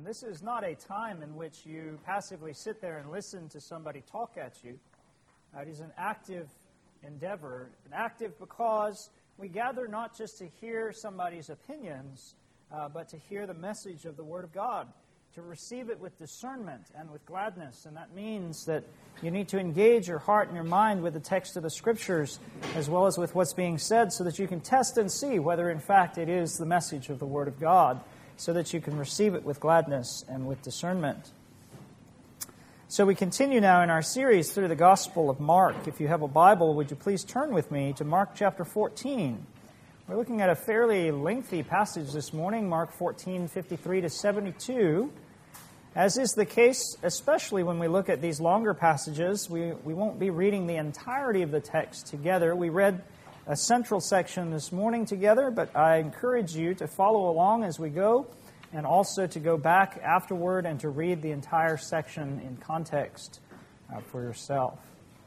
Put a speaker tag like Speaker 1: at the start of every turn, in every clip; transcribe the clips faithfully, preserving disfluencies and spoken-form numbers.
Speaker 1: This is not a time in which you passively sit there and listen to somebody talk at you. Uh, it is an active endeavor, an active because we gather not just to hear somebody's opinions, uh, but to hear the message of the Word of God, to receive it with discernment and with gladness. And that means that you need to engage your heart and your mind with the text of the Scriptures as well as with what's being said so that you can test and see whether in fact it is the message of the Word of God, so that you can receive it with gladness and with discernment. So we continue now in our series through the Gospel of Mark. If you have a Bible, would you please turn with me to Mark chapter fourteen. We're looking at a fairly lengthy passage this morning, Mark fourteen, fifty-three to seventy-two. As is the case, especially when we look at these longer passages, we, we won't be reading the entirety of the text together. We read a central section this morning together, but I encourage you to follow along as we go and also to go back afterward and to read the entire section in context uh, for yourself.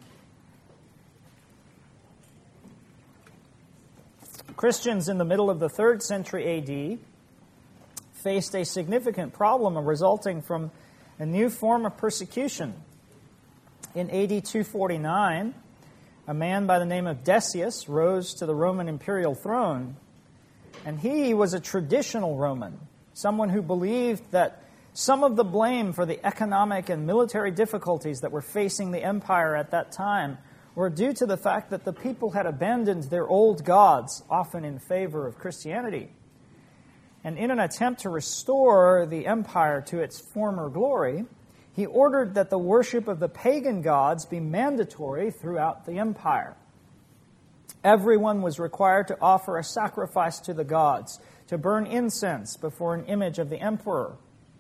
Speaker 1: Christians in the middle of the third century A D faced a significant problem resulting from a new form of persecution. In A D two forty-nine, a man by the name of Decius rose to the Roman imperial throne, and he was a traditional Roman, someone who believed that some of the blame for the economic and military difficulties that were facing the empire at that time were due to the fact that the people had abandoned their old gods, often in favor of Christianity. And in an attempt to restore the empire to its former glory, he ordered that the worship of the pagan gods be mandatory throughout the empire. Everyone was required to offer a sacrifice to the gods, to burn incense before an image of the emperor.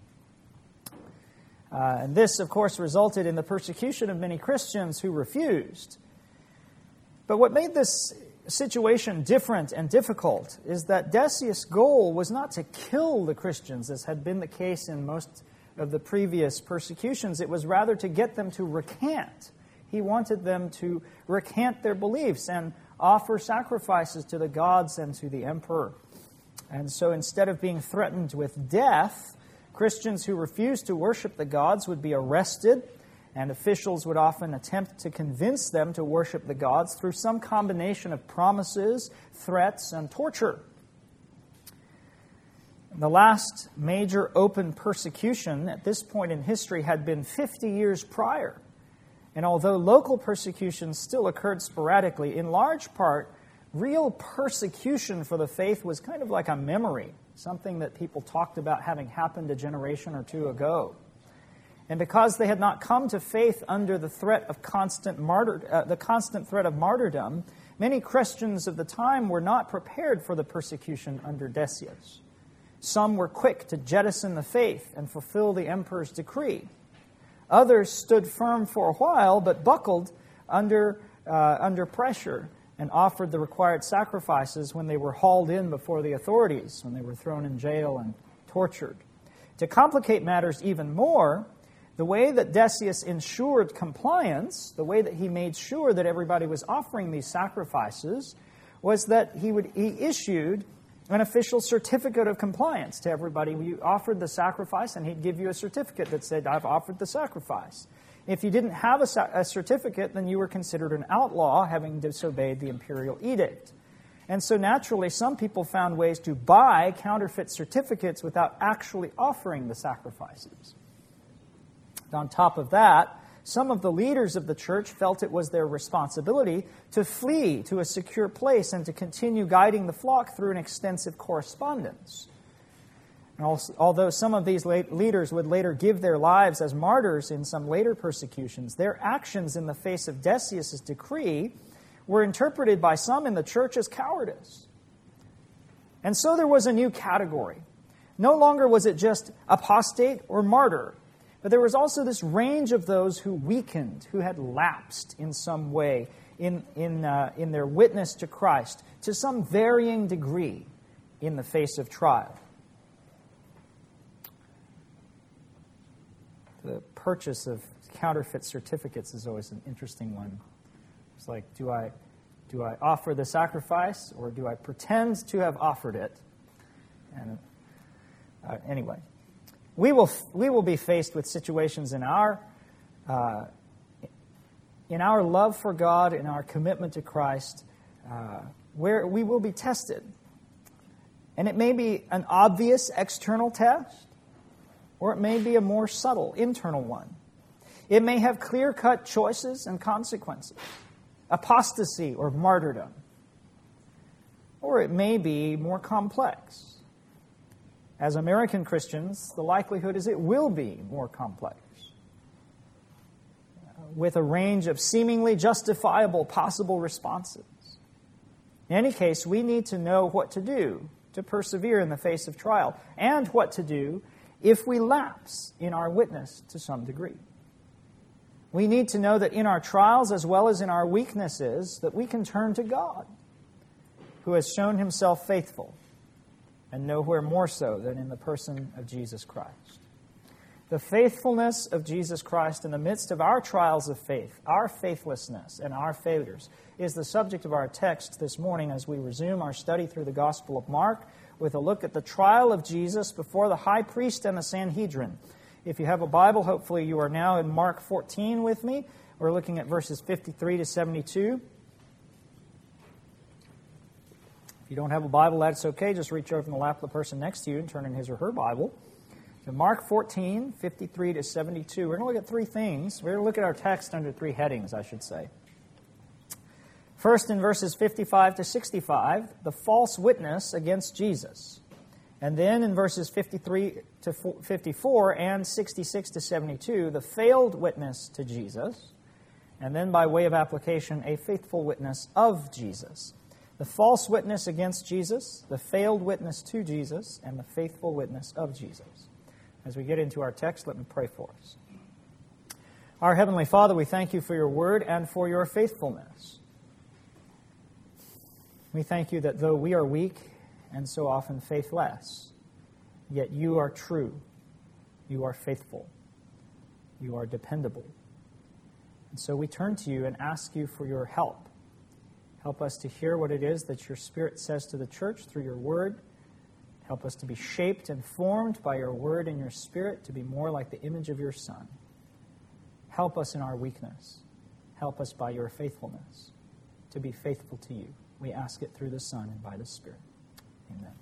Speaker 1: Uh, and this, of course, resulted in the persecution of many Christians who refused. But what made this situation different and difficult is that Decius' goal was not to kill the Christians, as had been the case in most of the previous persecutions. It was rather to get them to recant. He wanted them to recant their beliefs and offer sacrifices to the gods and to the emperor. And so instead of being threatened with death, Christians who refused to worship the gods would be arrested, and officials would often attempt to convince them to worship the gods through some combination of promises, threats, and torture. The last major open persecution at this point in history had been fifty years prior. And although local persecutions still occurred sporadically, in large part, real persecution for the faith was kind of like a memory, something that people talked about having happened a generation or two ago. And because they had not come to faith under the threat of constant martyr, uh, the constant threat of martyrdom, many Christians of the time were not prepared for the persecution under Decius. Some were quick to jettison the faith and fulfill the emperor's decree. Others stood firm for a while, but buckled under uh, under pressure and offered the required sacrifices when they were hauled in before the authorities, when they were thrown in jail and tortured. To complicate matters even more, the way that Decius ensured compliance, the way that he made sure that everybody was offering these sacrifices, was that he would he issued an official certificate of compliance to everybody. You offered the sacrifice, and he'd give you a certificate that said, I've offered the sacrifice. If you didn't have a, a certificate, then you were considered an outlaw, having disobeyed the imperial edict. And so naturally, some people found ways to buy counterfeit certificates without actually offering the sacrifices. On top of that, some of the leaders of the church felt it was their responsibility to flee to a secure place and to continue guiding the flock through an extensive correspondence. And also, although some of these leaders would later give their lives as martyrs in some later persecutions, their actions in the face of Decius' decree were interpreted by some in the church as cowardice. And so there was a new category. No longer was it just apostate or martyr, but there was also this range of those who weakened, who had lapsed in some way in, in, uh, in their witness to Christ, to some varying degree in the face of trial. The purchase of counterfeit certificates is always an interesting one. It's like, do I, do I offer the sacrifice, or do I pretend to have offered it? And uh, anyway. We will, we will be faced with situations in our, uh, in our love for God, in our commitment to Christ, uh, where we will be tested. And it may be an obvious external test, or it may be a more subtle internal one. It may have clear-cut choices and consequences, apostasy or martyrdom. Or it may be more complex. As American Christians, the likelihood is it will be more complex, with a range of seemingly justifiable possible responses. In any case, we need to know what to do to persevere in the face of trial, and what to do if we lapse in our witness to some degree. We need to know that in our trials, as well as in our weaknesses, that we can turn to God, who has shown himself faithful, and nowhere more so than in the person of Jesus Christ. The faithfulness of Jesus Christ in the midst of our trials of faith, our faithlessness and our failures, is the subject of our text this morning as we resume our study through the Gospel of Mark with a look at the trial of Jesus before the high priest and the Sanhedrin. If you have a Bible, hopefully you are now in Mark fourteen with me. We're looking at verses fifty-three to seventy-two. If you don't have a Bible, that's okay. Just reach over in the lap of the person next to you and turn in his or her Bible. So Mark fourteen, fifty-three to seventy-two. We're going to look at three things. We're going to look at our text under three headings, I should say. First, in verses fifty-five to sixty-five, the false witness against Jesus. And then in verses fifty-three to fifty-four and sixty-six to seventy-two, the failed witness to Jesus. And then by way of application, a faithful witness of Jesus. The false witness against Jesus, the failed witness to Jesus, and the faithful witness of Jesus. As we get into our text, let me pray for us. Our Heavenly Father, we thank you for your word and for your faithfulness. We thank you that though we are weak and so often faithless, yet you are true, you are faithful, you are dependable. And so we turn to you and ask you for your help. Help us to hear what it is that your Spirit says to the church through your word. Help us to be shaped and formed by your word and your Spirit to be more like the image of your Son. Help us in our weakness. Help us by your faithfulness to be faithful to you. We ask it through the Son and by the Spirit. Amen.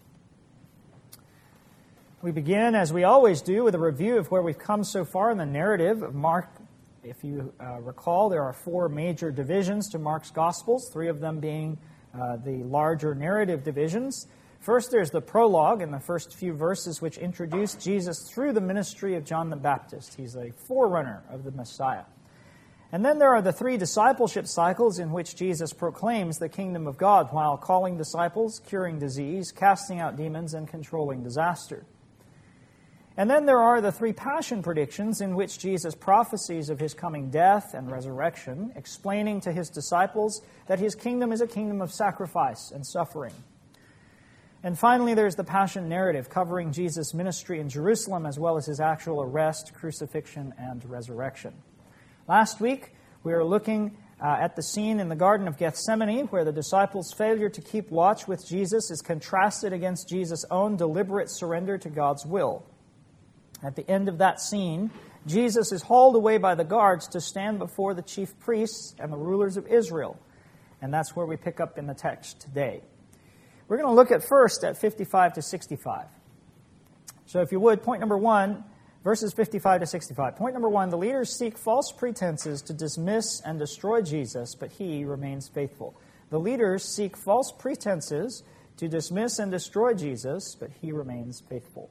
Speaker 1: We begin, as we always do, with a review of where we've come so far in the narrative of Mark. If you uh, recall, there are four major divisions to Mark's Gospels, three of them being uh, the larger narrative divisions. First, there's the prologue in the first few verses, which introduce Jesus through the ministry of John the Baptist. He's a forerunner of the Messiah. And then there are the three discipleship cycles in which Jesus proclaims the kingdom of God while calling disciples, curing disease, casting out demons, and controlling disaster. And then there are the three passion predictions in which Jesus prophesies of his coming death and resurrection, explaining to his disciples that his kingdom is a kingdom of sacrifice and suffering. And finally, there's the passion narrative covering Jesus' ministry in Jerusalem as well as his actual arrest, crucifixion, and resurrection. Last week, we were looking uh, at the scene in the Garden of Gethsemane where the disciples' failure to keep watch with Jesus is contrasted against Jesus' own deliberate surrender to God's will. At the end of that scene, Jesus is hauled away by the guards to stand before the chief priests and the rulers of Israel. And that's where we pick up in the text today. We're going to look at first at fifty-five to sixty-five. So if you would, point number one, verses fifty-five to sixty-five. Point number one, the leaders seek false pretenses to dismiss and destroy Jesus, but he remains faithful. The leaders seek false pretenses to dismiss and destroy Jesus, but he remains faithful.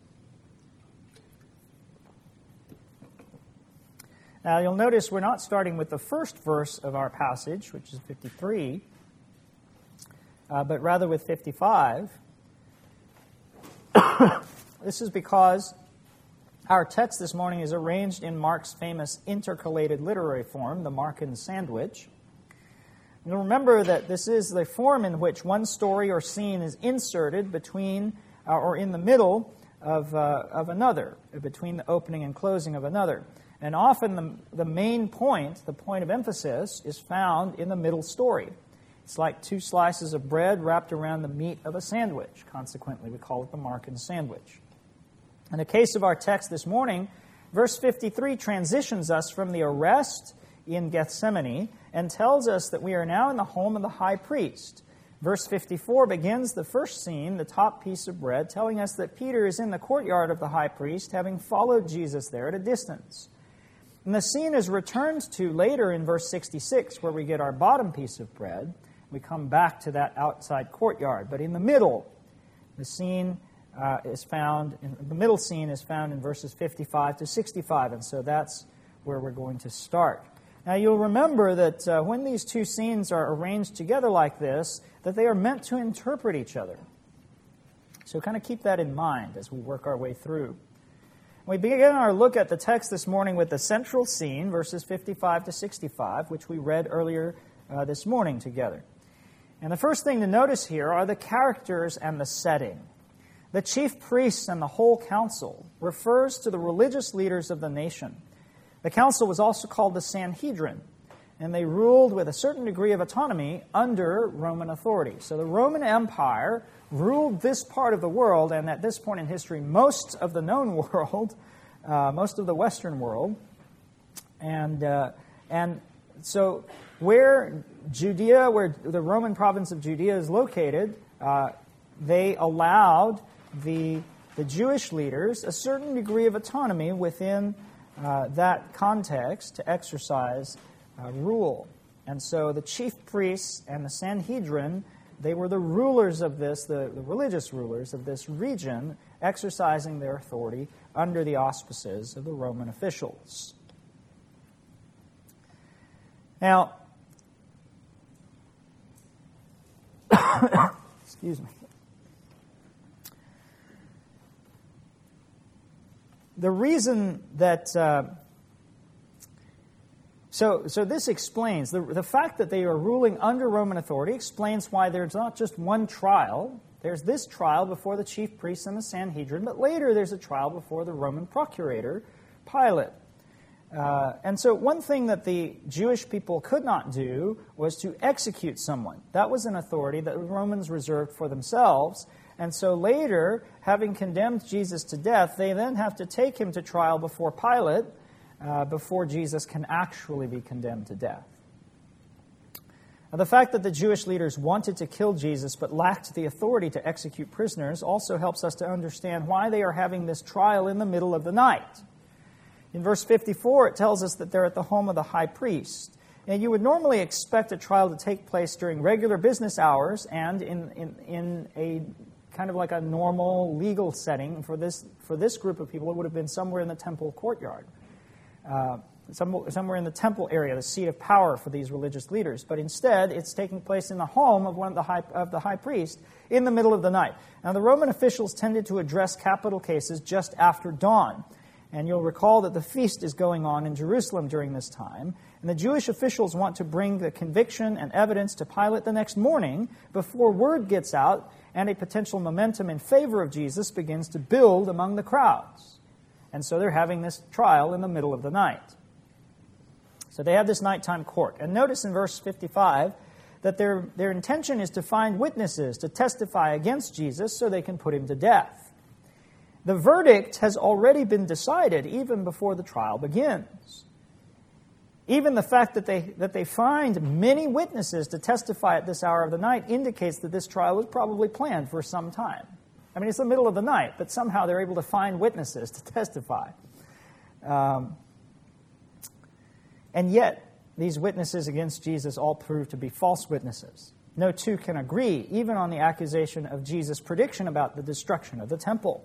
Speaker 1: Now, you'll notice we're not starting with the first verse of our passage, which is fifty-three, uh, but rather with fifty-five. This is because our text this morning is arranged in Mark's famous intercalated literary form, the Markan sandwich. You'll remember that this is the form in which one story or scene is inserted between uh, or in the middle of, uh, of another, between the opening and closing of another. And often the, the main point, the point of emphasis, is found in the middle story. It's like two slices of bread wrapped around the meat of a sandwich. Consequently, we call it the Markan sandwich. In the case of our text this morning, verse fifty-three transitions us from the arrest in Gethsemane and tells us that we are now in the home of the high priest. Verse fifty-four begins the first scene, the top piece of bread, telling us that Peter is in the courtyard of the high priest, having followed Jesus there at a distance. And the scene is returned to later in verse sixty-six, where we get our bottom piece of bread. We come back to that outside courtyard. But in the middle, the scene uh, is found, in, the middle scene is found in verses fifty-five to sixty-five, and so that's where we're going to start. Now, you'll remember that uh, when these two scenes are arranged together like this, that they are meant to interpret each other. So kind of keep that in mind as we work our way through. We begin our look at the text this morning with the central scene, verses fifty-five to sixty-five, which we read earlier uh, this morning together. And the first thing to notice here are the characters and the setting. The chief priests and the whole council refers to the religious leaders of the nation. The council was also called the Sanhedrin, and they ruled with a certain degree of autonomy under Roman authority. So the Roman Empire ruled this part of the world, and at this point in history, most of the known world, uh, most of the Western world. And uh, and so where Judea, where the Roman province of Judea is located, uh, they allowed the the Jewish leaders a certain degree of autonomy within uh, that context to exercise uh, rule. And so the chief priests and the Sanhedrin, they were the rulers of this, the, the religious rulers of this region, exercising their authority under the auspices of the Roman officials. Now, excuse me. The reason that, uh, so so this explains, the, the fact that they are ruling under Roman authority explains why there's not just one trial. There's this trial before the chief priests and the Sanhedrin, but later there's a trial before the Roman procurator, Pilate. Uh, and so one thing that the Jewish people could not do was to execute someone. That was an authority that the Romans reserved for themselves. And so later, having condemned Jesus to death, they then have to take him to trial before Pilate uh, before Jesus can actually be condemned to death. Now, the fact that the Jewish leaders wanted to kill Jesus but lacked the authority to execute prisoners also helps us to understand why they are having this trial in the middle of the night. In verse fifty-four, it tells us that they're at the home of the high priest. And you would normally expect a trial to take place during regular business hours and in, in, in a kind of like a normal legal setting. For this for this group of people, it would have been somewhere in the temple courtyard, uh, some, somewhere in the temple area, the seat of power for these religious leaders. But instead, it's taking place in the home of one of the high, of the high priest in the middle of the night. Now, the Roman officials tended to address capital cases just after dawn. And you'll recall that the feast is going on in Jerusalem during this time. And the Jewish officials want to bring the conviction and evidence to Pilate the next morning before word gets out and a potential momentum in favor of Jesus begins to build among the crowds. And so they're having this trial in the middle of the night. So they have this nighttime court. And notice in verse fifty-five that their, their intention is to find witnesses to testify against Jesus so they can put him to death. The verdict has already been decided even before the trial begins. Even the fact that they that they find many witnesses to testify at this hour of the night indicates that this trial was probably planned for some time. I mean, it's the middle of the night, but somehow they're able to find witnesses to testify. Um, and yet, these witnesses against Jesus all prove to be false witnesses. No two can agree, even on the accusation of Jesus' prediction about the destruction of the temple.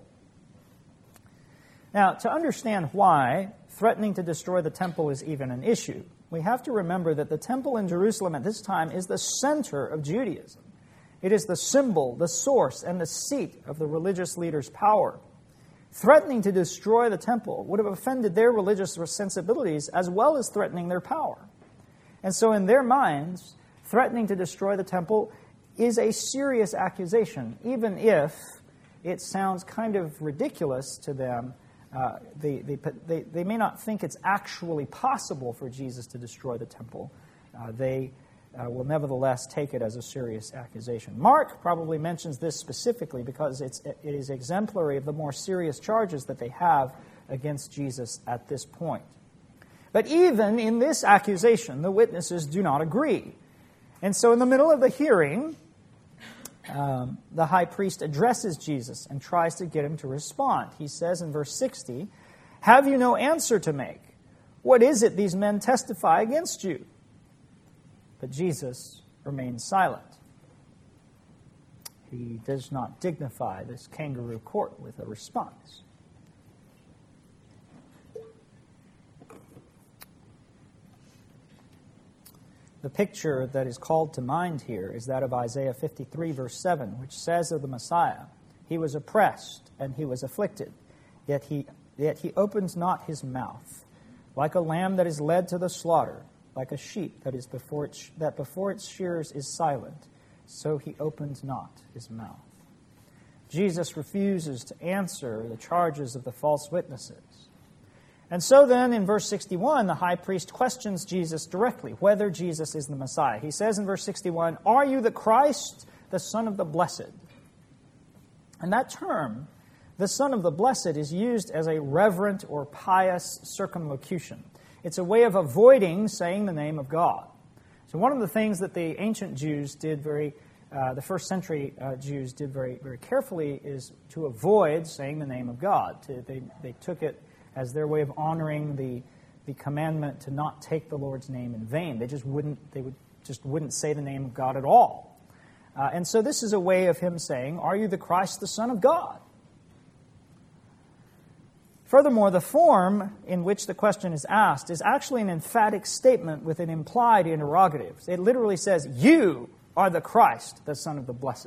Speaker 1: Now, to understand why threatening to destroy the temple is even an issue, we have to remember that the temple in Jerusalem at this time is the center of Judaism. It is the symbol, the source, and the seat of the religious leaders' power. Threatening to destroy the temple would have offended their religious sensibilities as well as threatening their power. And so in their minds, threatening to destroy the temple is a serious accusation, even if it sounds kind of ridiculous to them. Uh, they, they, they, they may not think it's actually possible for Jesus to destroy the temple. Uh, they, uh, will nevertheless take it as a serious accusation. Mark probably mentions this specifically because it's, it is exemplary of the more serious charges that they have against Jesus at this point. But even in this accusation, the witnesses do not agree. And so in the middle of the hearing, um, the high priest addresses Jesus and tries to get him to respond. He says in verse sixty, "Have you no answer to make? What is it these men testify against you?" But Jesus remains silent. He does not dignify this kangaroo court with a response. The picture that is called to mind here is that of Isaiah fifty-three, verse seven, which says of the Messiah, "He was oppressed and he was afflicted, yet he, yet he opens not his mouth. Like a lamb that is led to the slaughter, like a sheep that is before its, that before its shearers is silent, so he opens not his mouth." Jesus refuses to answer the charges of the false witnesses. And so then, in verse sixty-one, the high priest questions Jesus directly, whether Jesus is the Messiah. He says in verse sixty-one, "Are you the Christ, the Son of the Blessed?" And that term, the Son of the Blessed, is used as a reverent or pious circumlocution. It's a way of avoiding saying the name of God. So one of the things that the ancient Jews did very, uh, the first century uh, Jews did very, very carefully is to avoid saying the name of God. To, they, they took it as their way of honoring the, the commandment to not take the Lord's name in vain. They just wouldn't, they would just wouldn't say the name of God at all. Uh, and so this is a way of him saying, "Are you the Christ, the Son of God?" Furthermore, the form in which the question is asked is actually an emphatic statement with an implied interrogative. It literally says, "You are the Christ, the Son of the Blessed."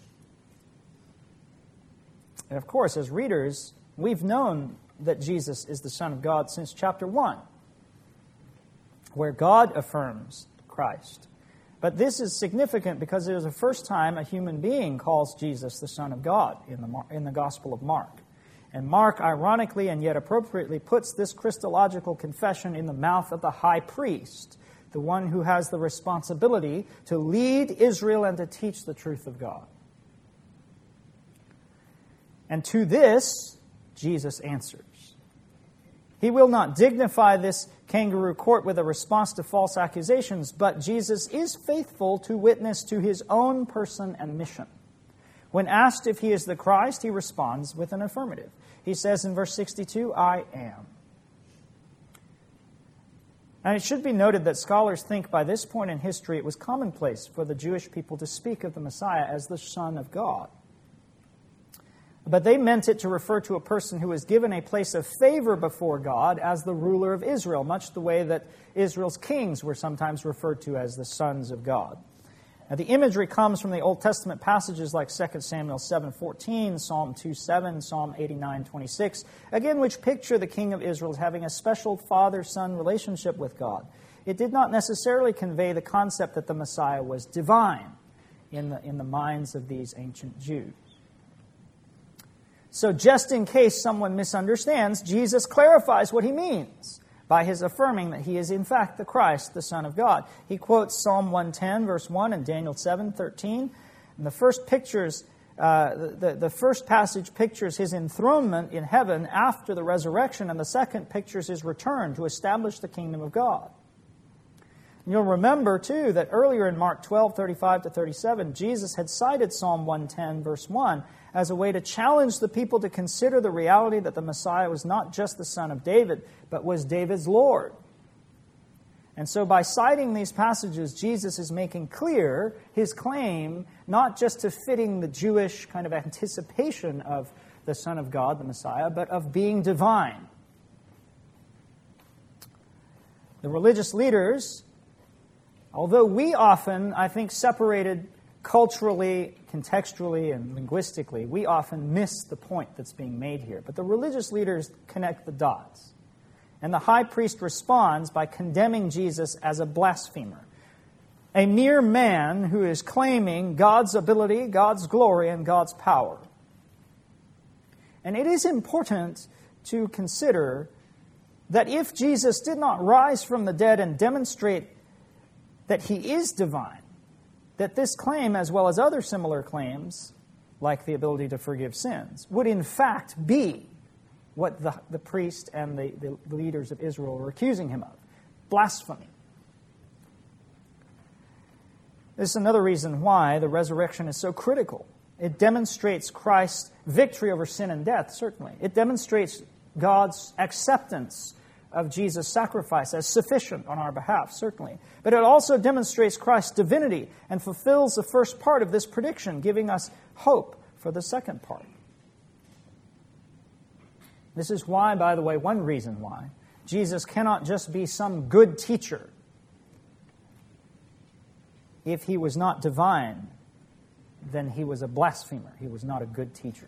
Speaker 1: And of course, as readers, we've known that Jesus is the Son of God since chapter one, where God affirms Christ. But this is significant because it is the first time a human being calls Jesus the Son of God in the, in the Gospel of Mark. And Mark, ironically and yet appropriately, puts this Christological confession in the mouth of the high priest, the one who has the responsibility to lead Israel and to teach the truth of God. And to this, Jesus answers. He will not dignify this kangaroo court with a response to false accusations, but Jesus is faithful to witness to his own person and mission. When asked if he is the Christ, he responds with an affirmative. He says in verse sixty-two, "I am." And it should be noted that scholars think by this point in history it was commonplace for the Jewish people to speak of the Messiah as the Son of God. But they meant it to refer to a person who was given a place of favor before God as the ruler of Israel, much the way that Israel's kings were sometimes referred to as the sons of God. Now, the imagery comes from the Old Testament passages like Second Samuel seven fourteen, Psalm two seven, Psalm eighty-nine twenty-six, again, which picture the king of Israel as having a special father-son relationship with God. It did not necessarily convey the concept that the Messiah was divine in the, in the minds of these ancient Jews. So just in case someone misunderstands, Jesus clarifies what he means by his affirming that he is in fact the Christ, the Son of God. He quotes Psalm one ten, verse one, and Daniel seven thirteen. And the first pictures, uh, the, the first passage pictures his enthronement in heaven after the resurrection, and the second pictures his return to establish the kingdom of God. And you'll remember, too, that earlier in Mark twelve, thirty-five to thirty-seven, Jesus had cited Psalm one ten, verse one, as a way to challenge the people to consider the reality that the Messiah was not just the son of David, but was David's Lord. And so by citing these passages, Jesus is making clear his claim, not just to fitting the Jewish kind of anticipation of the Son of God, the Messiah, but of being divine. The religious leaders, although we often, I think, separated culturally, contextually, and linguistically, we often miss the point that's being made here. But the religious leaders connect the dots. And the high priest responds by condemning Jesus as a blasphemer, a mere man who is claiming God's ability, God's glory, and God's power. And it is important to consider that if Jesus did not rise from the dead and demonstrate that he is divine, that this claim, as well as other similar claims, like the ability to forgive sins, would in fact be what the, the priest and the, the leaders of Israel were accusing him of. Blasphemy. This is another reason why the resurrection is so critical. It demonstrates Christ's victory over sin and death, certainly. It demonstrates God's acceptance of Jesus' sacrifice as sufficient on our behalf, certainly. But it also demonstrates Christ's divinity and fulfills the first part of this prediction, giving us hope for the second part. This is why, by the way, one reason why, Jesus cannot just be some good teacher. If he was not divine, then he was a blasphemer. He was not a good teacher.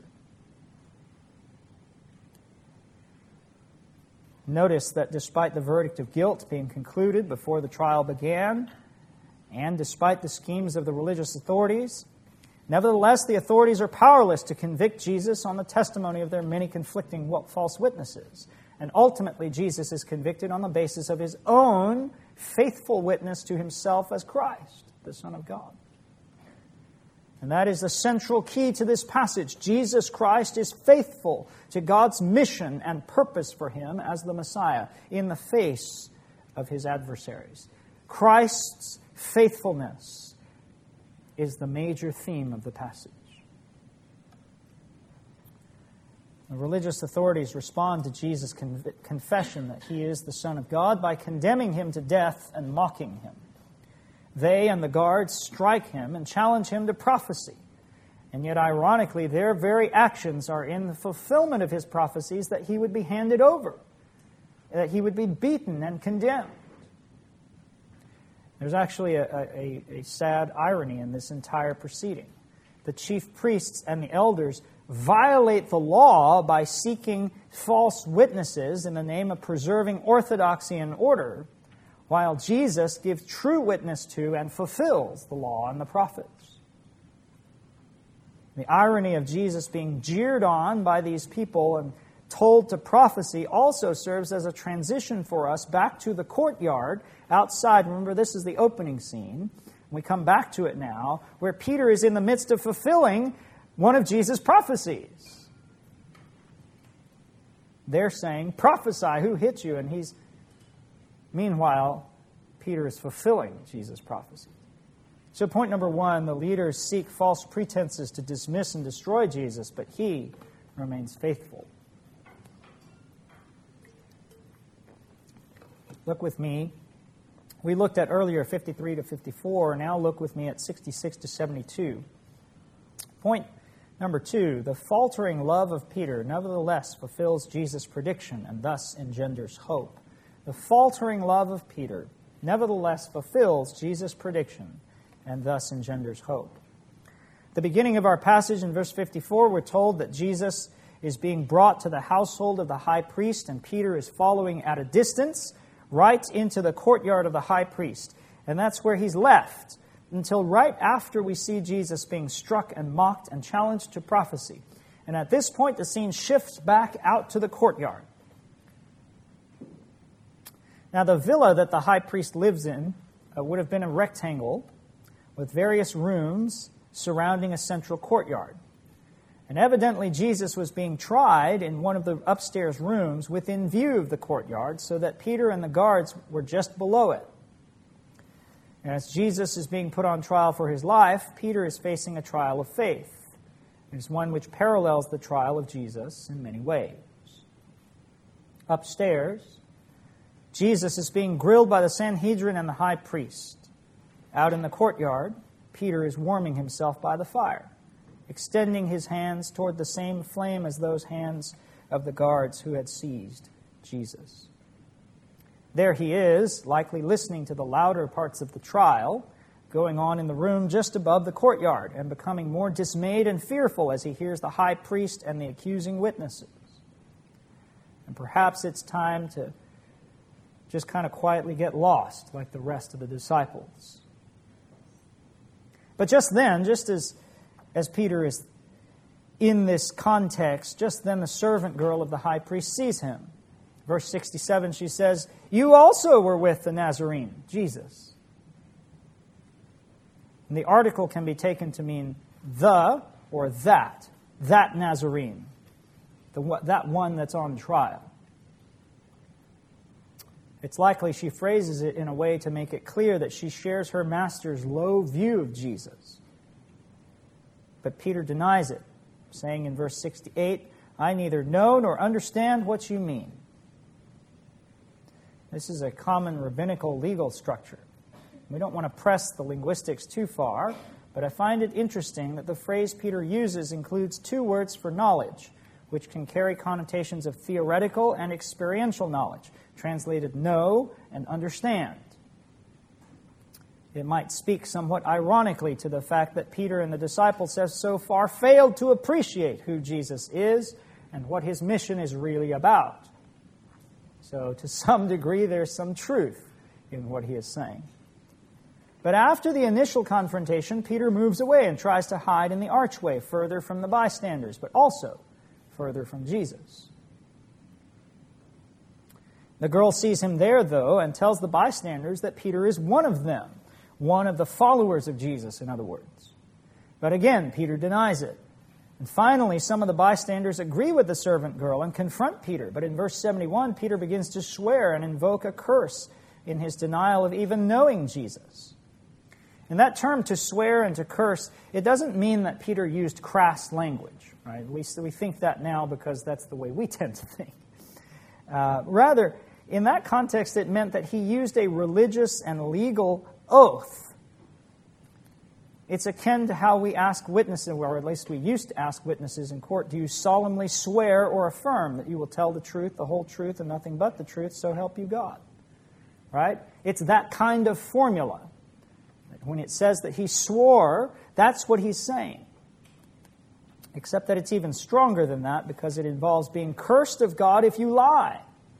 Speaker 1: Notice that despite the verdict of guilt being concluded before the trial began, and despite the schemes of the religious authorities, nevertheless the authorities are powerless to convict Jesus on the testimony of their many conflicting false witnesses. And ultimately, Jesus is convicted on the basis of his own faithful witness to himself as Christ, the Son of God. And that is the central key to this passage. Jesus Christ is faithful to God's mission and purpose for him as the Messiah in the face of his adversaries. Christ's faithfulness is the major theme of the passage. The religious authorities respond to Jesus' confession that he is the Son of God by condemning him to death and mocking him. They and the guards strike him and challenge him to prophecy. And yet, ironically, their very actions are in the fulfillment of his prophecies that he would be handed over, that he would be beaten and condemned. There's actually a, a, a sad irony in this entire proceeding. The chief priests and the elders violate the law by seeking false witnesses in the name of preserving orthodoxy and order, while Jesus gives true witness to and fulfills the law and the prophets. The irony of Jesus being jeered on by these people and told to prophecy also serves as a transition for us back to the courtyard outside. Remember, this is the opening scene. We come back to it now, where Peter is in the midst of fulfilling one of Jesus' prophecies. They're saying, prophesy, who hit you? And he's Meanwhile, Peter is fulfilling Jesus' prophecy. So point number one, the leaders seek false pretenses to dismiss and destroy Jesus, but he remains faithful. Look with me. We looked at earlier fifty-three to fifty-four. Now look with me at sixty-six to seventy-two. Point number two, the faltering love of Peter nevertheless fulfills Jesus' prediction and thus engenders hope. The faltering love of Peter nevertheless fulfills Jesus' prediction and thus engenders hope. The beginning of our passage in verse fifty-four, we're told that Jesus is being brought to the household of the high priest, and Peter is following at a distance right into the courtyard of the high priest. And that's where he's left until right after we see Jesus being struck and mocked and challenged to prophecy. And at this point, the scene shifts back out to the courtyard. Now, the villa that the high priest lives in uh, would have been a rectangle with various rooms surrounding a central courtyard. And evidently, Jesus was being tried in one of the upstairs rooms within view of the courtyard, so that Peter and the guards were just below it. And as Jesus is being put on trial for his life, Peter is facing a trial of faith. It is one which parallels the trial of Jesus in many ways. Upstairs, Jesus is being grilled by the Sanhedrin and the high priest. Out in the courtyard, Peter is warming himself by the fire, extending his hands toward the same flame as those hands of the guards who had seized Jesus. There he is, likely listening to the louder parts of the trial going on in the room just above the courtyard, and becoming more dismayed and fearful as he hears the high priest and the accusing witnesses. And perhaps it's time to just kind of quietly get lost like the rest of the disciples. But just then, just as, as Peter is in this context, just then the servant girl of the high priest sees him. Verse sixty-seven, she says, "You also were with the Nazarene, Jesus." And the article can be taken to mean the or that, that Nazarene, the, that one that's on trial. It's likely she phrases it in a way to make it clear that she shares her master's low view of Jesus. But Peter denies it, saying in verse sixty-eight, I neither know nor understand what you mean. This is a common rabbinical legal structure. We don't want to press the linguistics too far, but I find it interesting that the phrase Peter uses includes two words for knowledge, which can carry connotations of theoretical and experiential knowledge, translated know and understand. It might speak somewhat ironically to the fact that Peter and the disciples have so far failed to appreciate who Jesus is and what his mission is really about. So to some degree, there's some truth in what he is saying. But after the initial confrontation, Peter moves away and tries to hide in the archway, further from the bystanders, but also further from Jesus. The girl sees him there, though, and tells the bystanders that Peter is one of them, one of the followers of Jesus, in other words. But again, Peter denies it. And finally, some of the bystanders agree with the servant girl and confront Peter. But in verse seventy-one, Peter begins to swear and invoke a curse in his denial of even knowing Jesus. And that term, to swear and to curse, it doesn't mean that Peter used crass language, right? At least we think that now because that's the way we tend to think. Uh, rather, in that context, it meant that he used a religious and legal oath. It's akin to how we ask witnesses, or at least we used to ask witnesses in court, do you solemnly swear or affirm that you will tell the truth, the whole truth, and nothing but the truth, so help you God? Right? It's that kind of formula. When it says that he swore, that's what he's saying. Except that it's even stronger than that because it involves being cursed of God if you lie.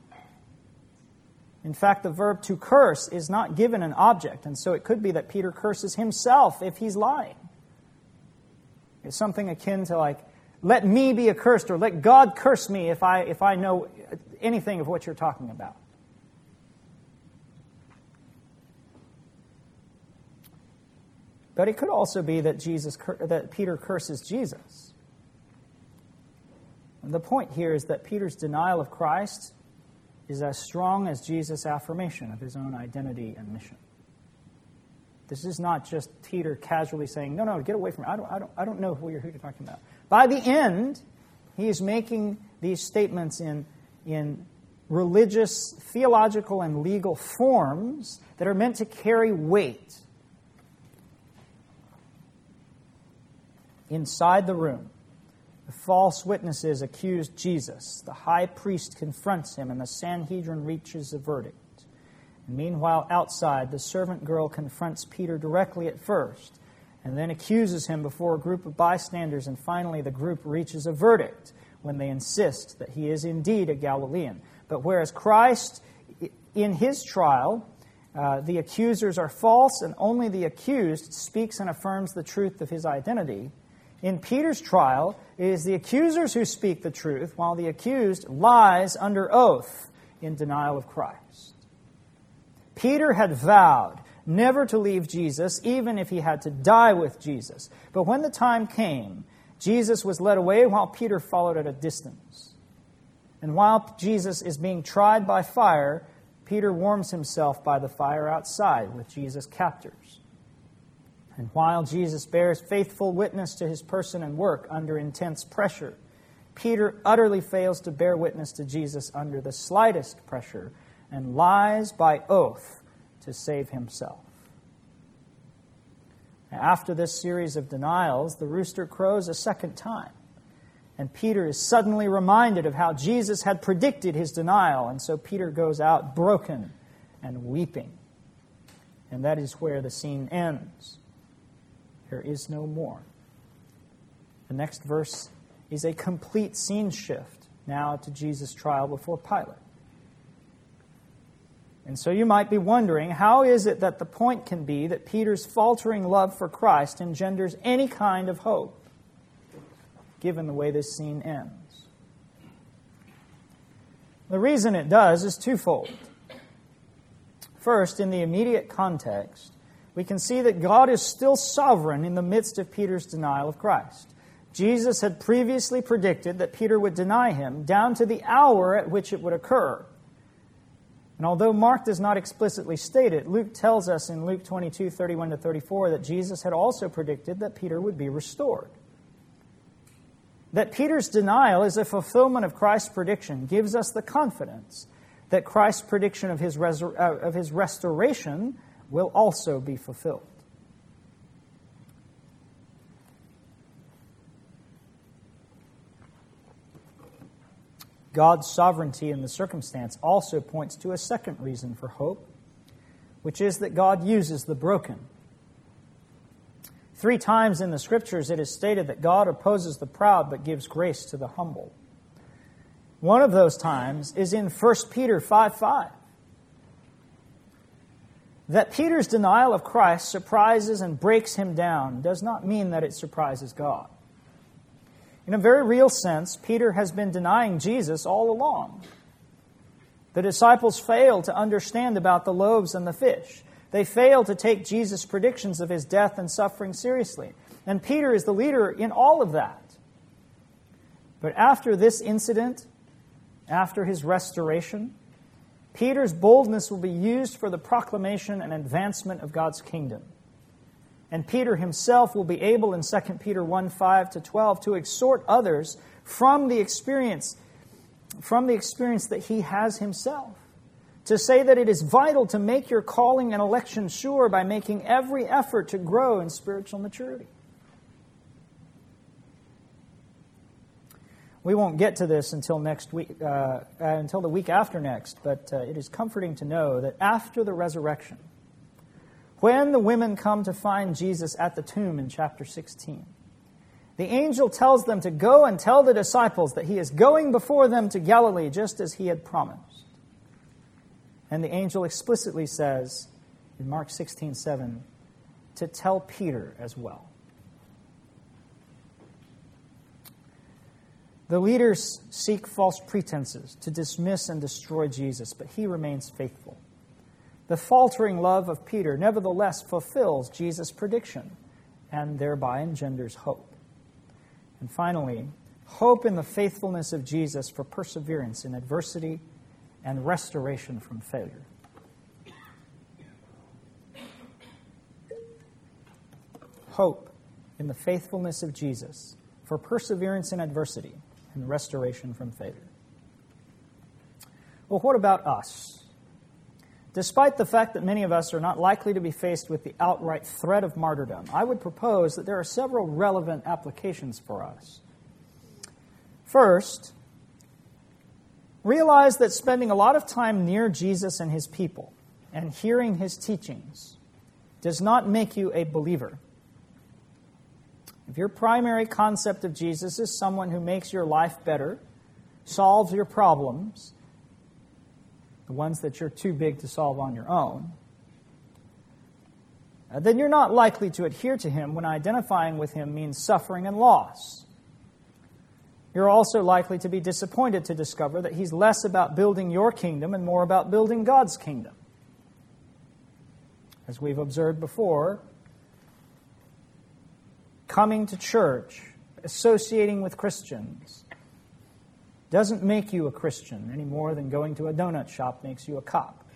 Speaker 1: In fact, the verb to curse is not given an object, and so it could be that Peter curses himself if he's lying. It's something akin to like, let me be accursed, or let God curse me if I, if I know anything of what you're talking about. But it could also be that Jesus, that Peter curses Jesus. And the point here is that Peter's denial of Christ is as strong as Jesus' affirmation of his own identity and mission. This is not just Peter casually saying, no, no, get away from me. I don't, I don't, I don't know who you're, who you're talking about. By the end, he is making these statements in, in religious, theological, and legal forms that are meant to carry weight. Inside the room, the false witnesses accused Jesus. The high priest confronts him, and the Sanhedrin reaches a verdict. And meanwhile, outside, the servant girl confronts Peter directly at first, and then accuses him before a group of bystanders, and finally the group reaches a verdict when they insist that he is indeed a Galilean. But whereas Christ, in his trial, uh, the accusers are false, and only the accused speaks and affirms the truth of his identity, in Peter's trial, it is the accusers who speak the truth, while the accused lies under oath in denial of Christ. Peter had vowed never to leave Jesus, even if he had to die with Jesus. But when the time came, Jesus was led away while Peter followed at a distance. And while Jesus is being tried by fire, Peter warms himself by the fire outside with Jesus' captors. And while Jesus bears faithful witness to his person and work under intense pressure, Peter utterly fails to bear witness to Jesus under the slightest pressure and lies by oath to save himself. After this series of denials, the rooster crows a second time. And Peter is suddenly reminded of how Jesus had predicted his denial, and so Peter goes out broken and weeping. And that is where the scene ends. There is no more. The next verse is a complete scene shift now to Jesus' trial before Pilate. And so you might be wondering, how is it that the point can be that Peter's faltering love for Christ engenders any kind of hope, given the way this scene ends? The reason it does is twofold. First, in the immediate context, we can see that God is still sovereign in the midst of Peter's denial of Christ. Jesus had previously predicted that Peter would deny him down to the hour at which it would occur. And although Mark does not explicitly state it, Luke tells us in Luke twenty-two, thirty-one to thirty-four that Jesus had also predicted that Peter would be restored. That Peter's denial is a fulfillment of Christ's prediction gives us the confidence that Christ's prediction of his, resur- uh, of his restoration will also be fulfilled. God's sovereignty in the circumstance also points to a second reason for hope, which is that God uses the broken. Three times in the Scriptures it is stated that God opposes the proud but gives grace to the humble. One of those times is in First Peter five five. That Peter's denial of Christ surprises and breaks him down does not mean that it surprises God. In a very real sense, Peter has been denying Jesus all along. The disciples failed to understand about the loaves and the fish. They failed to take Jesus' predictions of his death and suffering seriously. And Peter is the leader in all of that. But after this incident, after his restoration, Peter's boldness will be used for the proclamation and advancement of God's kingdom. And Peter himself will be able in Second Peter one, five to twelve to exhort others from the experience, from the experience that he has himself. To say that it is vital to make your calling and election sure by making every effort to grow in spiritual maturity. We won't get to this until next week, uh, uh, until the week after next, but uh, it is comforting to know that after the resurrection, when the women come to find Jesus at the tomb in chapter sixteen, the angel tells them to go and tell the disciples that he is going before them to Galilee just as he had promised. And the angel explicitly says in Mark sixteen seven to tell Peter as well. The leaders seek false pretenses to dismiss and destroy Jesus, but he remains faithful. The faltering love of Peter nevertheless fulfills Jesus' prediction and thereby engenders hope. And finally, hope in the faithfulness of Jesus for perseverance in adversity and restoration from failure. Hope in the faithfulness of Jesus for perseverance in adversity and restoration from failure. Well, what about us? Despite the fact that many of us are not likely to be faced with the outright threat of martyrdom, I would propose that there are several relevant applications for us. First, realize that spending a lot of time near Jesus and his people and hearing his teachings does not make you a believer. If your primary concept of Jesus is someone who makes your life better, solves your problems, the ones that you're too big to solve on your own, then you're not likely to adhere to him when identifying with him means suffering and loss. You're also likely to be disappointed to discover that he's less about building your kingdom and more about building God's kingdom. As we've observed before, coming to church, associating with Christians, doesn't make you a Christian any more than going to a donut shop makes you a cop.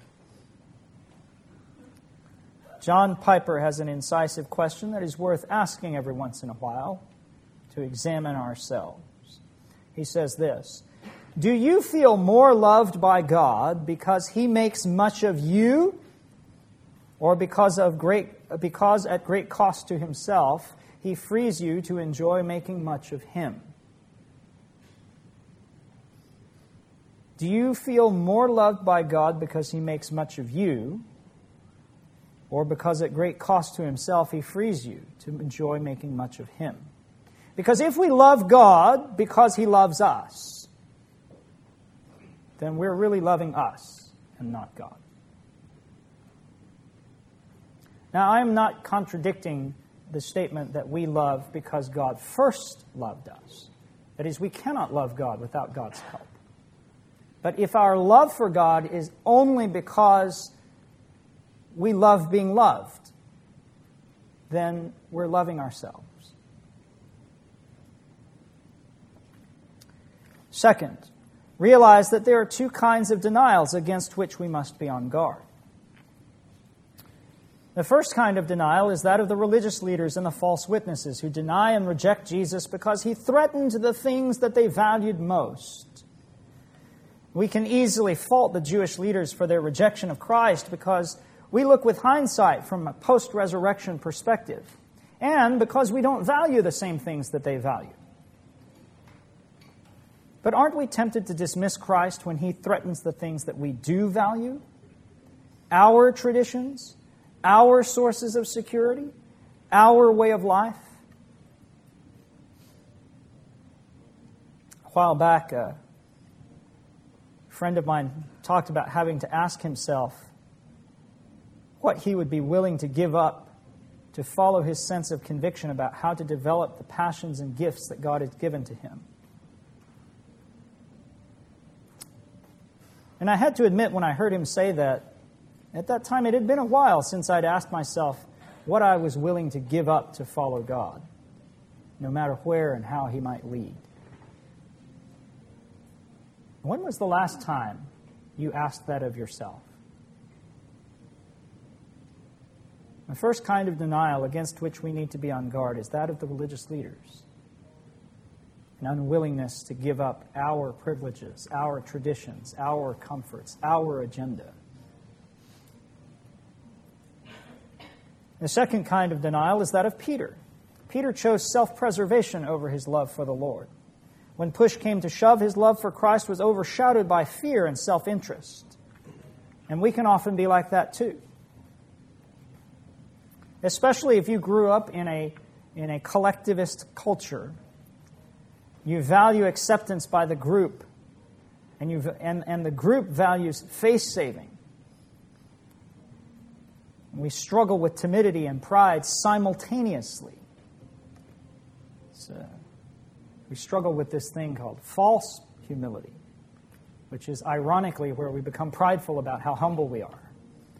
Speaker 1: John Piper has an incisive question that is worth asking every once in a while to examine ourselves. He says this: do you feel more loved by God because he makes much of you, or because of great because at great cost to himself he frees you to enjoy making much of him? Do you feel more loved by God because he makes much of you, or because at great cost to himself he frees you to enjoy making much of him? Because if we love God because he loves us, then we're really loving us and not God. Now, I'm not contradicting the statement that we love because God first loved us. That is, we cannot love God without God's help. But if our love for God is only because we love being loved, then we're loving ourselves. Second, realize that there are two kinds of denials against which we must be on guard. The first kind of denial is that of the religious leaders and the false witnesses who deny and reject Jesus because he threatened the things that they valued most. We can easily fault the Jewish leaders for their rejection of Christ because we look with hindsight from a post-resurrection perspective, and because we don't value the same things that they value. But aren't we tempted to dismiss Christ when he threatens the things that we do value? Our traditions, our sources of security, our way of life? A while back, a friend of mine talked about having to ask himself what he would be willing to give up to follow his sense of conviction about how to develop the passions and gifts that God has given to him. And I had to admit, when I heard him say that, at that time it had been a while since I'd asked myself what I was willing to give up to follow God, no matter where and how he might lead. When was the last time you asked that of yourself? The first kind of denial against which we need to be on guard is that of the religious leaders. An unwillingness to give up our privileges, our traditions, our comforts, our agenda. The second kind of denial is that of Peter. Peter chose self-preservation over his love for the Lord. When push came to shove, his love for Christ was overshadowed by fear and self-interest. And we can often be like that too. Especially if you grew up in a, in a collectivist culture. You value acceptance by the group, and, you and, and the group values face-saving. We struggle with timidity and pride simultaneously. So we struggle with this thing called false humility, which is ironically where we become prideful about how humble we are.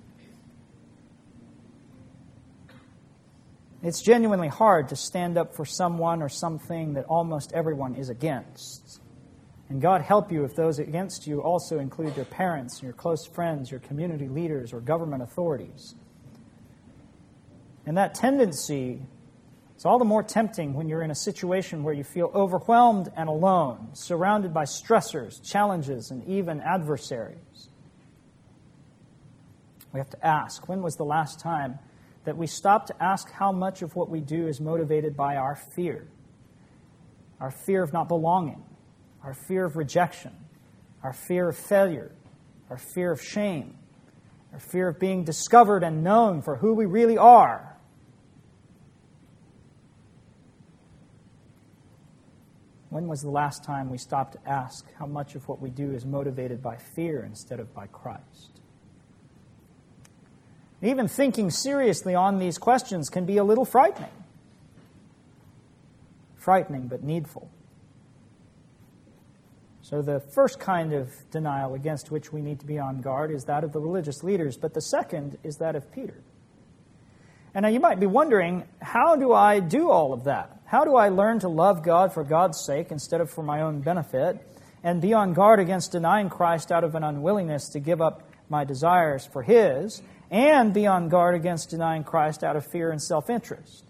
Speaker 1: It's genuinely hard to stand up for someone or something that almost everyone is against. And God help you if those against you also include your parents, your close friends, your community leaders, or government authorities. And that tendency is all the more tempting when you're in a situation where you feel overwhelmed and alone, surrounded by stressors, challenges, and even adversaries. We have to ask, when was the last time that we stop to ask how much of what we do is motivated by our fear? Our fear of not belonging, our fear of rejection, our fear of failure, our fear of shame, our fear of being discovered and known for who we really are. When was the last time we stopped to ask how much of what we do is motivated by fear instead of by Christ? Even thinking seriously on these questions can be a little frightening. Frightening, but needful. So the first kind of denial against which we need to be on guard is that of the religious leaders, but the second is that of Peter. And now you might be wondering, how do I do all of that? How do I learn to love God for God's sake instead of for my own benefit, and be on guard against denying Christ out of an unwillingness to give up my desires for His, and be on guard against denying Christ out of fear and self-interest?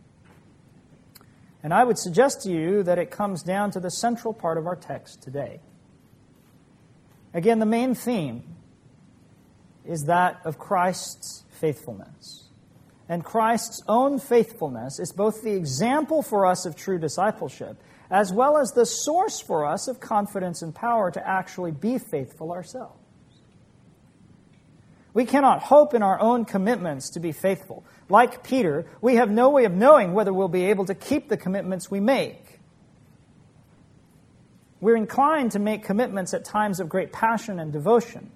Speaker 1: And I would suggest to you that it comes down to the central part of our text today. Again, the main theme is that of Christ's faithfulness. And Christ's own faithfulness is both the example for us of true discipleship, as well as the source for us of confidence and power to actually be faithful ourselves. We cannot hope in our own commitments to be faithful. Like Peter, we have no way of knowing whether we'll be able to keep the commitments we make. We're inclined to make commitments at times of great passion and devotion.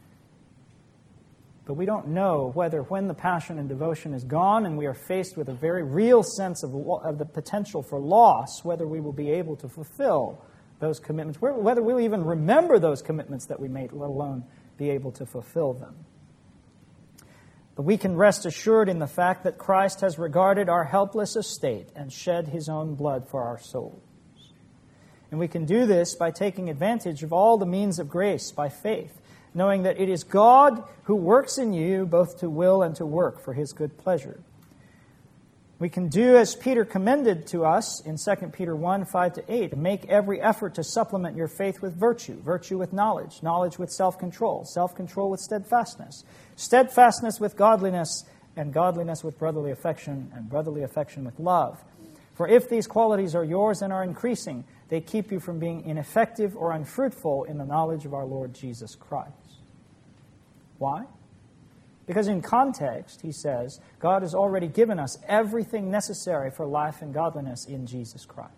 Speaker 1: But we don't know whether when the passion and devotion is gone and we are faced with a very real sense of, lo- of the potential for loss, whether we will be able to fulfill those commitments, whether we'll even remember those commitments that we made, let alone be able to fulfill them. we can rest assured in the fact that Christ has regarded our helpless estate and shed His own blood for our souls. And we can do this by taking advantage of all the means of grace by faith, knowing that it is God who works in you both to will and to work for His good pleasure. We can do as Peter commended to us in Second Peter one, five to eight, make every effort to supplement your faith with virtue, virtue with knowledge, knowledge with self-control, self-control with steadfastness, steadfastness with godliness, and godliness with brotherly affection, and brotherly affection with love. For if these qualities are yours and are increasing, they keep you from being ineffective or unfruitful in the knowledge of our Lord Jesus Christ. Why? Because in context, he says, God has already given us everything necessary for life and godliness in Jesus Christ.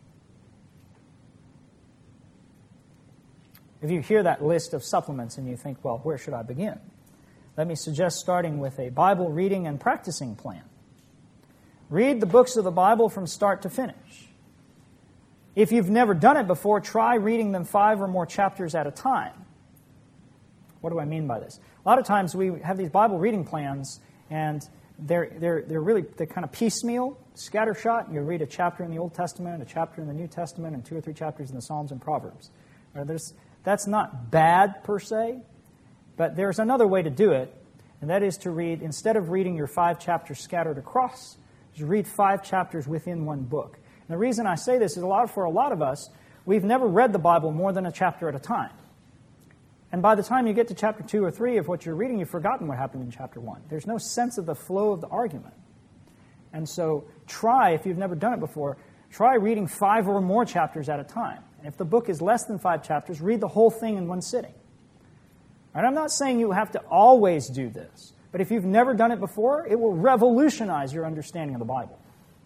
Speaker 1: If you hear that list of supplements and you think, well, where should I begin? Let me suggest starting with a Bible reading and practicing plan. Read the books of the Bible from start to finish. If you've never done it before, try reading them five or more chapters at a time. What do I mean by this? A lot of times we have these Bible reading plans, and they're they're they're really they're kind of piecemeal, scattershot. You read a chapter in the Old Testament, a chapter in the New Testament, and two or three chapters in the Psalms and Proverbs. Or there's, that's not bad per se, but there's another way to do it, and that is to read, instead of reading your five chapters scattered across, just read five chapters within one book. And the reason I say this is a lot for a lot of us, we've never read the Bible more than a chapter at a time. And by the time you get to chapter two or three of what you're reading, you've forgotten what happened in chapter one. There's no sense of the flow of the argument. And so try, if you've never done it before, try reading five or more chapters at a time. And if the book is less than five chapters, read the whole thing in one sitting. And I'm not saying you have to always do this, but if you've never done it before, it will revolutionize your understanding of the Bible.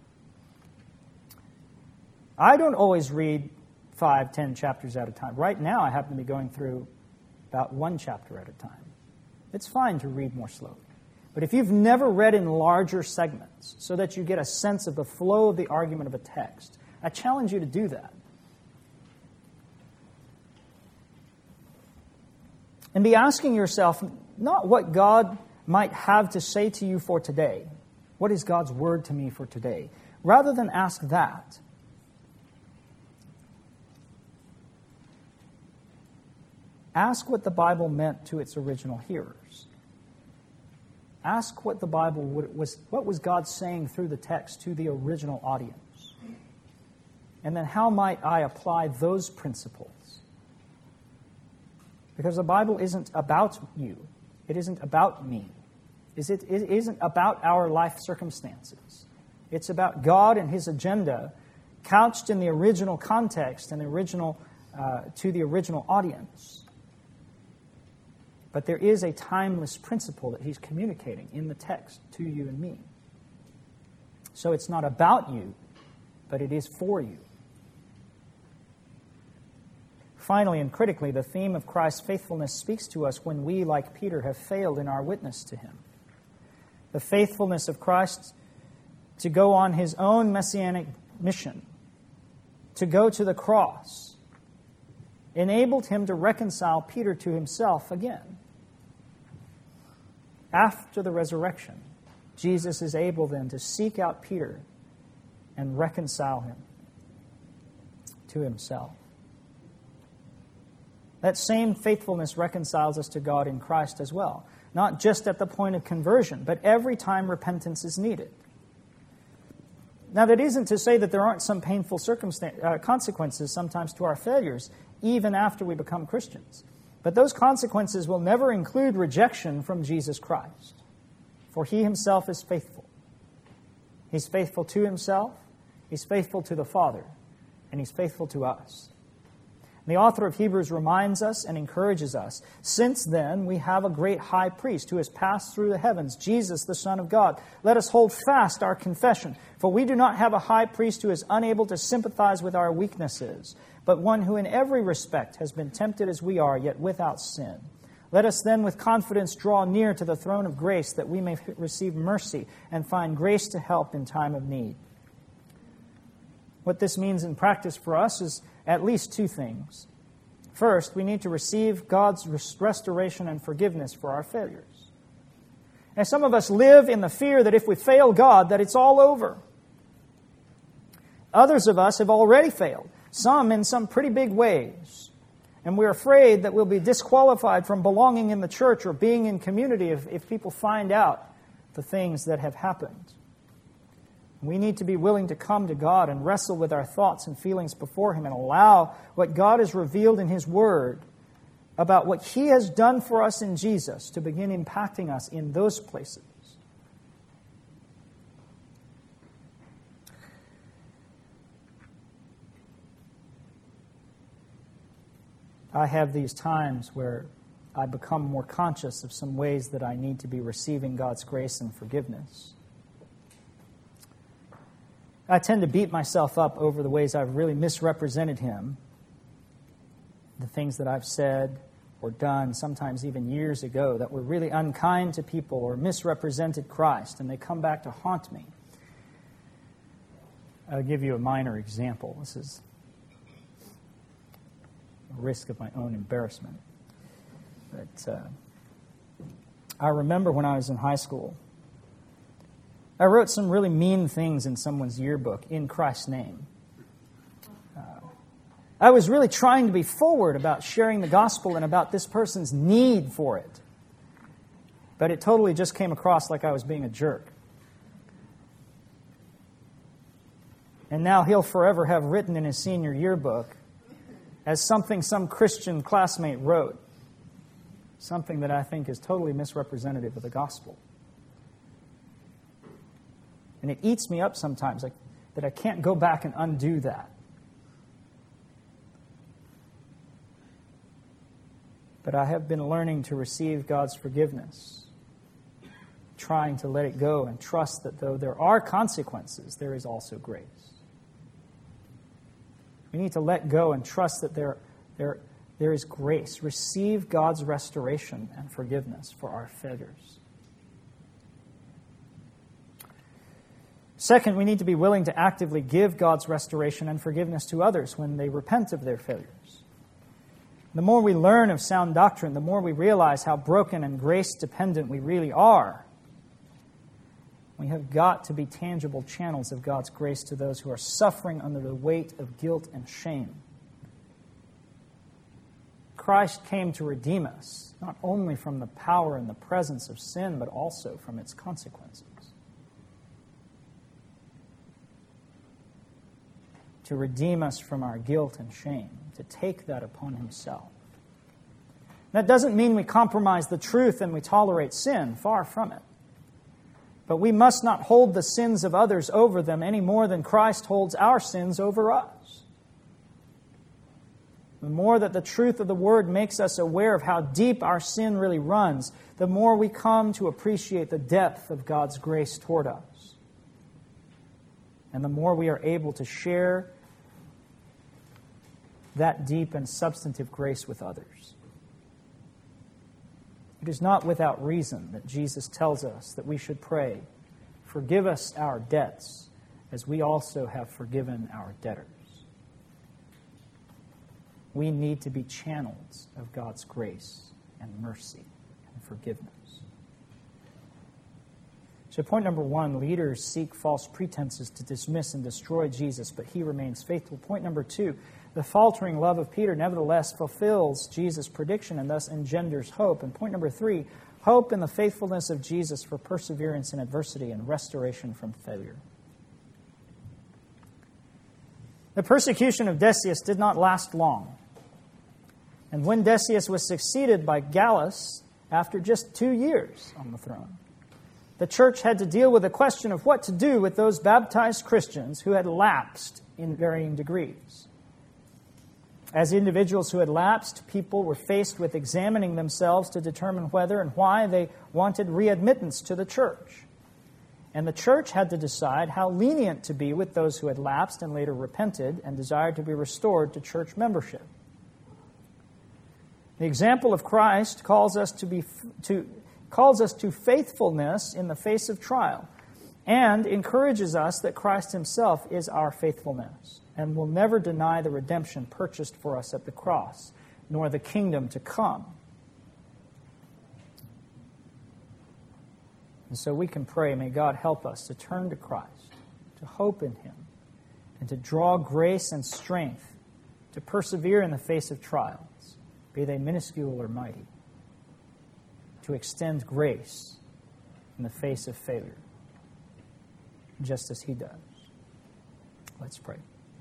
Speaker 1: I don't always read five, ten chapters at a time. Right now, I happen to be going through about one chapter at a time. It's fine to read more slowly. But if you've never read in larger segments so that you get a sense of the flow of the argument of a text, I challenge you to do that. And be asking yourself not what God might have to say to you for today. What is God's word to me for today? Rather than ask that, ask what the Bible meant to its original hearers. Ask what the Bible was, what was God saying through the text to the original audience? And then how might I apply those principles? Because the Bible isn't about you. It isn't about me. It isn't about our life circumstances. It's about God and His agenda couched in the original context and the original uh, to the original audience. But there is a timeless principle that He's communicating in the text to you and me. So it's not about you, but it is for you. Finally and critically, the theme of Christ's faithfulness speaks to us when we, like Peter, have failed in our witness to Him. The faithfulness of Christ to go on His own messianic mission, to go to the cross, enabled Him to reconcile Peter to Himself again. After the resurrection, Jesus is able then to seek out Peter and reconcile him to Himself. That same faithfulness reconciles us to God in Christ as well. Not just at the point of conversion, but every time repentance is needed. Now, that isn't to say that there aren't some painful circumstan- uh, consequences sometimes to our failures, even after we become Christians. But those consequences will never include rejection from Jesus Christ. For He Himself is faithful. He's faithful to Himself, He's faithful to the Father, and He's faithful to us. The author of Hebrews reminds us and encourages us, since then we have a great high priest who has passed through the heavens, Jesus, the Son of God. Let us hold fast our confession, for we do not have a high priest who is unable to sympathize with our weaknesses, but one who in every respect has been tempted as we are, yet without sin. Let us then with confidence draw near to the throne of grace, that we may receive mercy and find grace to help in time of need. What this means in practice for us is at least two things. First, we need to receive God's restoration and forgiveness for our failures. And some of us live in the fear that if we fail God, that it's all over. Others of us have already failed, some in some pretty big ways. And we're afraid that we'll be disqualified from belonging in the church or being in community if, if people find out the things that have happened. We need to be willing to come to God and wrestle with our thoughts and feelings before Him and allow what God has revealed in His Word about what He has done for us in Jesus to begin impacting us in those places. I have these times where I become more conscious of some ways that I need to be receiving God's grace and forgiveness. I tend to beat myself up over the ways I've really misrepresented Him, the things that I've said or done, sometimes even years ago, that were really unkind to people or misrepresented Christ, and they come back to haunt me. I'll give you a minor example. This is a risk of my own embarrassment. But uh, I remember when I was in high school, I wrote some really mean things in someone's yearbook in Christ's name. Uh, I was really trying to be forward about sharing the gospel and about this person's need for it. But it totally just came across like I was being a jerk. And now he'll forever have written in his senior yearbook as something some Christian classmate wrote, something that I think is totally misrepresentative of the gospel. And it eats me up sometimes like, that I can't go back and undo that. But I have been learning to receive God's forgiveness, trying to let it go and trust that though there are consequences, there is also grace. We need to let go and trust that there, there, there is grace. Receive God's restoration and forgiveness for our failures. Second, we need to be willing to actively give God's restoration and forgiveness to others when they repent of their failures. The more we learn of sound doctrine, the more we realize how broken and grace-dependent we really are. We have got to be tangible channels of God's grace to those who are suffering under the weight of guilt and shame. Christ came to redeem us, not only from the power and the presence of sin, but also from its consequences. To redeem us from our guilt and shame, to take that upon Himself. That doesn't mean we compromise the truth and we tolerate sin, far from it. But we must not hold the sins of others over them any more than Christ holds our sins over us. The more that the truth of the Word makes us aware of how deep our sin really runs, the more we come to appreciate the depth of God's grace toward us. And the more we are able to share that deep and substantive grace with others. It is not without reason that Jesus tells us that we should pray, "Forgive us our debts, as we also have forgiven our debtors." We need to be channels of God's grace and mercy and forgiveness. So point number one, leaders seek false pretenses to dismiss and destroy Jesus, but He remains faithful. Point number two, the faltering love of Peter nevertheless fulfills Jesus' prediction and thus engenders hope. And point number three, hope in the faithfulness of Jesus for perseverance in adversity and restoration from failure. The persecution of Decius did not last long. And when Decius was succeeded by Gallus after just two years on the throne, the church had to deal with the question of what to do with those baptized Christians who had lapsed in varying degrees. As individuals who had lapsed, people were faced with examining themselves to determine whether and why they wanted readmittance to the church. And the church had to decide how lenient to be with those who had lapsed and later repented and desired to be restored to church membership. The example of Christ calls us to be to calls us to faithfulness in the face of trial and encourages us that Christ Himself is our faithfulness and will never deny the redemption purchased for us at the cross, nor the kingdom to come. And so we can pray, may God help us to turn to Christ, to hope in Him, and to draw grace and strength to persevere in the face of trials, be they minuscule or mighty, to extend grace in the face of failure, just as He does. Let's pray.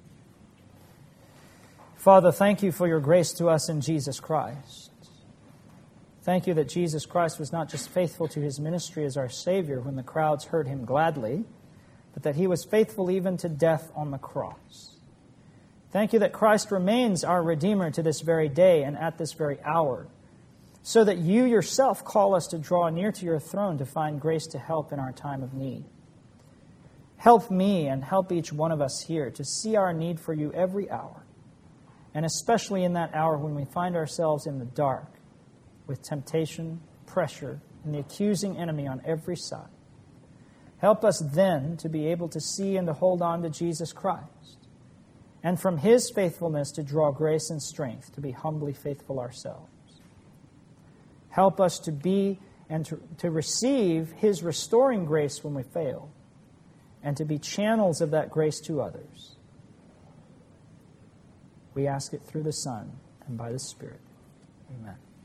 Speaker 1: Father, thank You for Your grace to us in Jesus Christ. Thank You that Jesus Christ was not just faithful to His ministry as our Savior when the crowds heard Him gladly, but that He was faithful even to death on the cross. Thank You that Christ remains our Redeemer to this very day and at this very hour, so that You Yourself call us to draw near to Your throne to find grace to help in our time of need. Help me and help each one of us here to see our need for You every hour, and especially in that hour when we find ourselves in the dark, with temptation, pressure, and the accusing enemy on every side. Help us then to be able to see and to hold on to Jesus Christ, and from His faithfulness to draw grace and strength to be humbly faithful ourselves. Help us to be and to, to receive His restoring grace when we fail, and to be channels of that grace to others. We ask it through the Son and by the Spirit. Amen.